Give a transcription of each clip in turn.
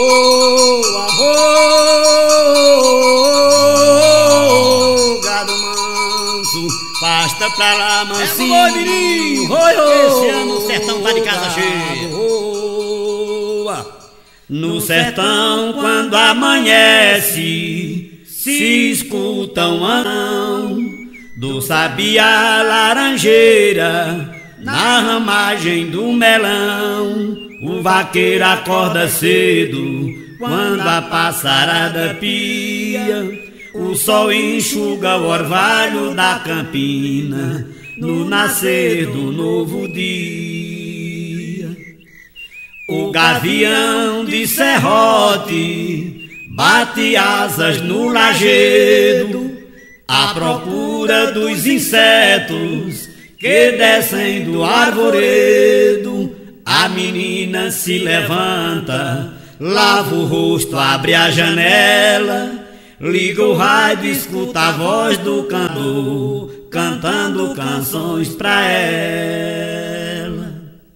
arro, gado manso, pasta pra lá, mansinho. Esse ano o sertão tá de casa cheia. No sertão, quando amanhece, se escuta um anão do sabiá laranjeira na ramagem do melão. O vaqueiro acorda cedo quando a passarada pia. O sol enxuga o orvalho da campina no nascer do novo dia. O gavião de serrote bate asas no lajedo à procura dos insetos que descem do arvoredo. A menina se levanta, lava o rosto, abre a janela, liga o rádio, escuta a voz do cantor cantando canções pra ela.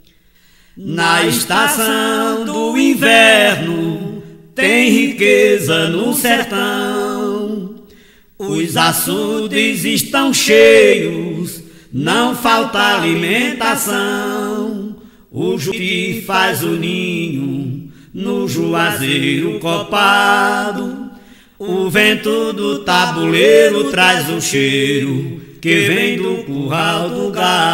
Na estação do inverno tem riqueza no sertão. Os açudes estão cheios, não falta alimentação. O juti faz o ninho no juazeiro copado. O vento do tabuleiro traz o cheiro que vem do curral do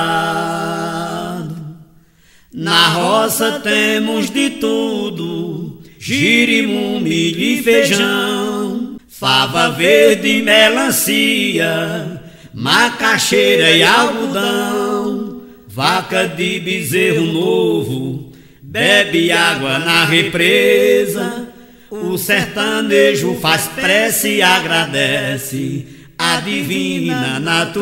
gado. Na roça temos de tudo: girimum, milho e feijão, fava verde e melancia, macaxeira e algodão. Vaca de bezerro novo bebe água na represa. O sertanejo faz prece e agradece a divina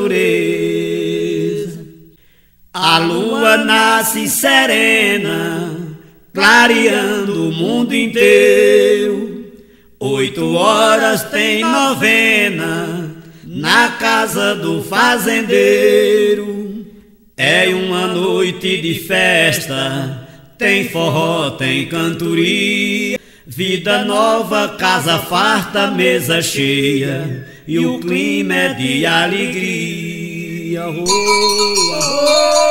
natureza. A lua nasce serena, clareando o mundo inteiro. 8 horas tem novena na casa do fazendeiro. É uma noite de festa, tem forró, tem cantoria. Vida nova, casa farta, mesa cheia, e o clima é de alegria. Oh, oh, oh.